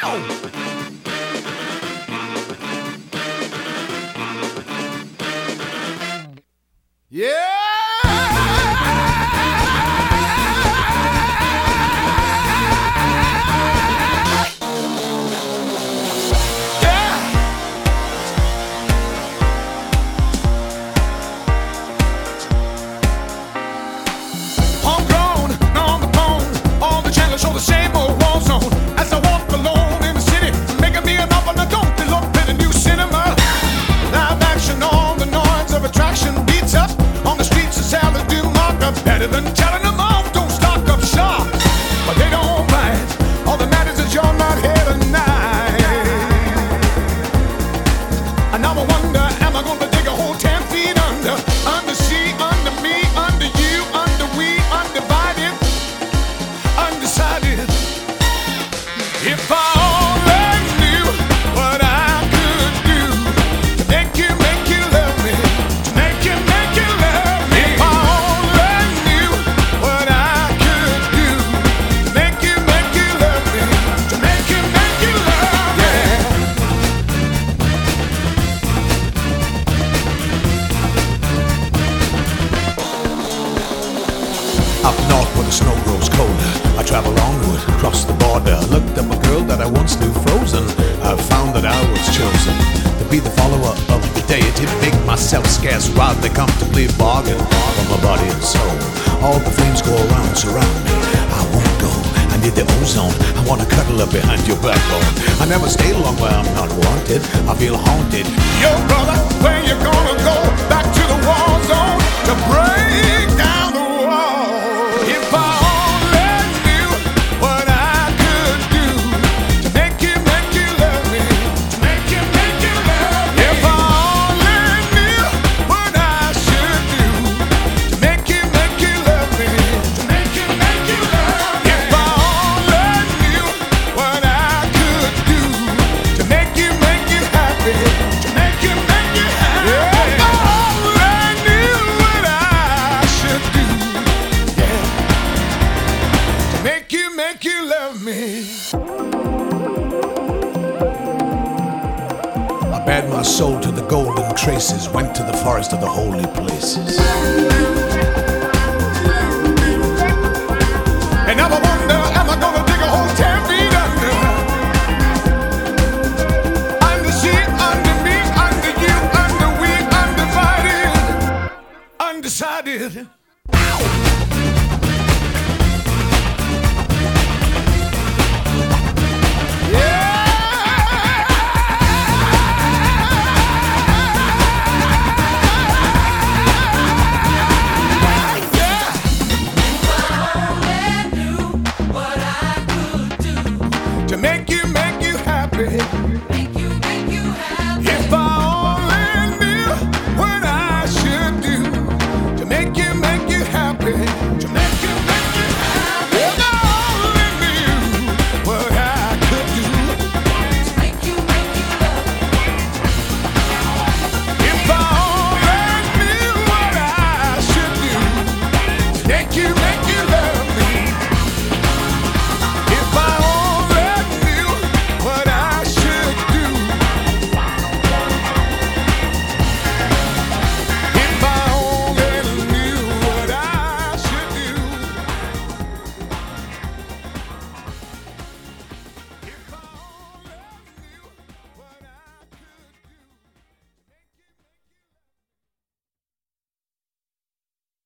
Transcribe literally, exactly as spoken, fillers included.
Up north where the snow grows colder, I travel onward, across the border. Looked up a girl that I once knew frozen. I found that I was chosen to be the follower of the deity, to make myself scarce while they comfortably bargain for my body and soul. All the flames go around, surround me. I won't go, I need the ozone. I wanna cuddle up behind your backbone. I never stay long where I'm not wanted. I feel haunted. Yo, brother, where you gonna go? Back to the war zone to break down the wall. If I only knew what I could do to make you, make you love me, to make you, make you love me. If I only knew what I should do to make you, make you love me, to make you, make you love me. If I only knew what I could do to make you, make you happy, to make you, make you happy. If I only knew what I should do, yeah, to make you, make you love me. I bared my soul to the golden traces, went to the forest of the holy places. And now I wonder, am I gonna dig a hole ten feet under? Under she, under me, under you, under we, undivided, undecided. To make you, make you happy.